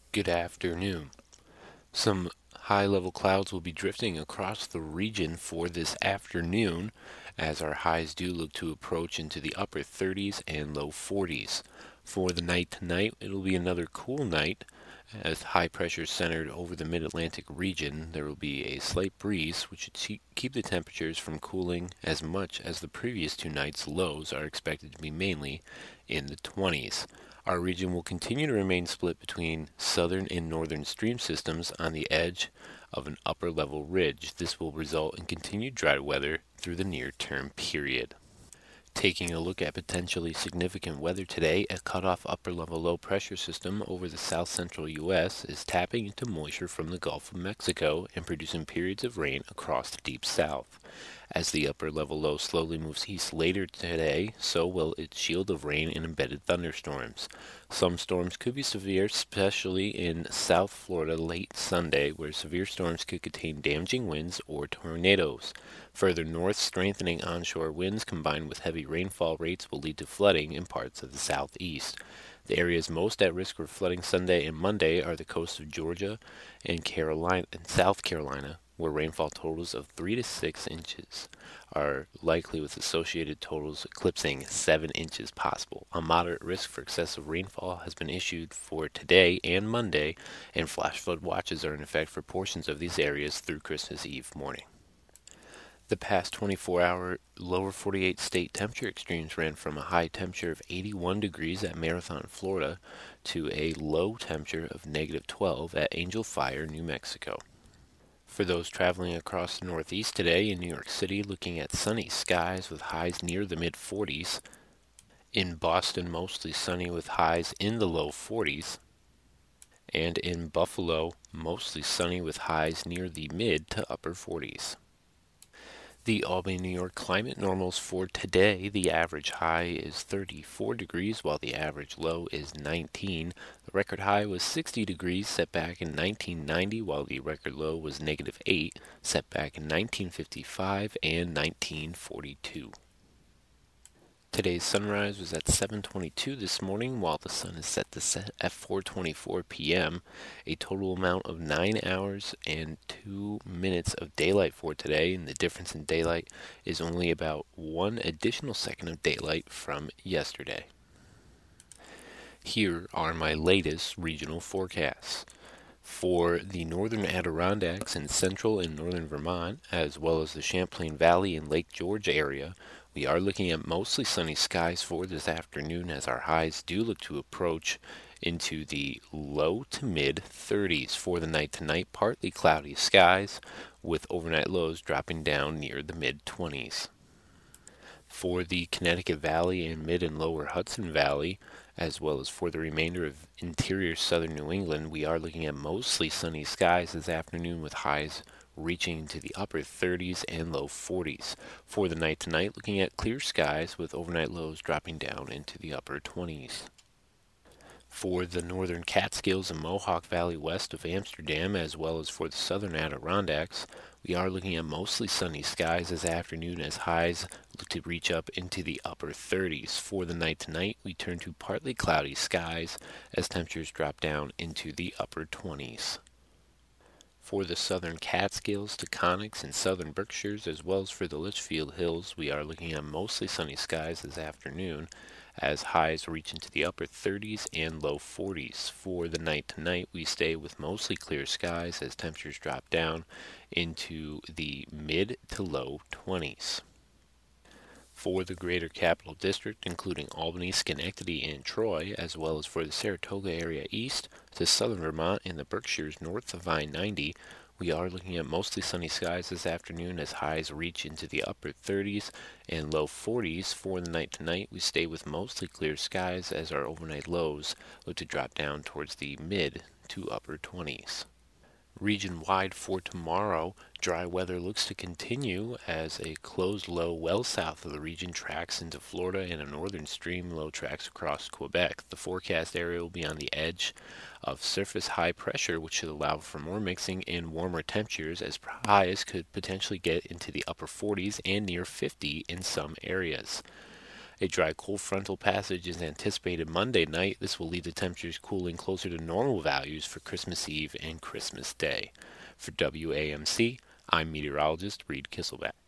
Good afternoon. Some high-level clouds will be drifting across the region for this afternoon as our highs do look to approach into the upper 30s and low 40s. For the night tonight, it'll be another cool night as high pressure centered over the mid-Atlantic region. There will be a slight breeze which should keep the temperatures from cooling as much as the previous two nights. Lows are expected to be mainly in the 20s. Our region will continue to remain split between southern and northern stream systems on the edge of an upper level ridge. This will result in continued dry weather through the near term period. Taking a look at potentially significant weather today, a cutoff upper level low pressure system over the south central U.S. is tapping into moisture from the Gulf of Mexico and producing periods of rain across the deep south. As the upper level low slowly moves east later today, so will its shield of rain and embedded thunderstorms. Some storms could be severe, especially in South Florida late Sunday, where severe storms could contain damaging winds or tornadoes. Further north, strengthening onshore winds combined with heavy rainfall rates will lead to flooding in parts of the southeast. The areas most at risk for flooding Sunday and Monday are the coast of Georgia and South Carolina, where rainfall totals of 3 to 6 inches are likely, with associated totals eclipsing 7 inches possible. A moderate risk for excessive rainfall has been issued for today and Monday, and flash flood watches are in effect for portions of these areas through Christmas Eve morning. The past 24-hour lower 48 state temperature extremes ran from a high temperature of 81 degrees at Marathon, Florida, to a low temperature of negative 12 at Angel Fire, New Mexico. For those traveling across the Northeast today, in New York City, looking at sunny skies with highs near the mid-40s. In Boston, mostly sunny with highs in the low 40s. And in Buffalo, mostly sunny with highs near the mid to upper 40s. The Albany, New York climate normals for today: the average high is 34 degrees while the average low is 19. The record high was 60 degrees set back in 1990 while the record low was negative 8 set back in 1955 and 1942. Today's sunrise was at 7:22 this morning, while the sun is set to set at 4:24 p.m. A total amount of 9 hours and 2 minutes of daylight for today, and the difference in daylight is only about 1 additional second of daylight from yesterday. Here are my latest regional forecasts. For the northern Adirondacks in central and northern Vermont, as well as the Champlain Valley and Lake George area, we are looking at mostly sunny skies for this afternoon as our highs do look to approach into the low to mid 30s. For the night tonight, partly cloudy skies with overnight lows dropping down near the mid 20s. For the Connecticut Valley and mid and lower Hudson Valley, as well as for the remainder of interior southern New England, we are looking at mostly sunny skies this afternoon with highs reaching to the upper 30s and low 40s. For the night tonight, looking at clear skies with overnight lows dropping down into the upper 20s. For the northern Catskills and Mohawk Valley west of Amsterdam, as well as for the southern Adirondacks, we are looking at mostly sunny skies this afternoon as highs look to reach up into the upper 30s. For the night tonight, we turn to partly cloudy skies as temperatures drop down into the upper 20s. For the southern Catskills, Taconics, and southern Berkshires, as well as for the Litchfield Hills, we are looking at mostly sunny skies this afternoon as highs reach into the upper 30s and low 40s. For the night tonight, we stay with mostly clear skies as temperatures drop down into the mid to low 20s. For the greater capital district, including Albany, Schenectady, and Troy, as well as for the Saratoga area east to southern Vermont and the Berkshires north of I-90, we are looking at mostly sunny skies this afternoon as highs reach into the upper 30s and low 40s. For the night tonight, we stay with mostly clear skies as our overnight lows look to drop down towards the mid to upper 20s. Region-wide for tomorrow, dry weather looks to continue as a closed low well south of the region tracks into Florida and a northern stream low tracks across Quebec. The forecast area will be on the edge of surface high pressure, which should allow for more mixing and warmer temperatures as highs could potentially get into the upper 40s and near 50 in some areas. A dry cold frontal passage is anticipated Monday night. This will lead to temperatures cooling closer to normal values for Christmas Eve and Christmas Day. For WAMC, I'm meteorologist Reed Kisselback.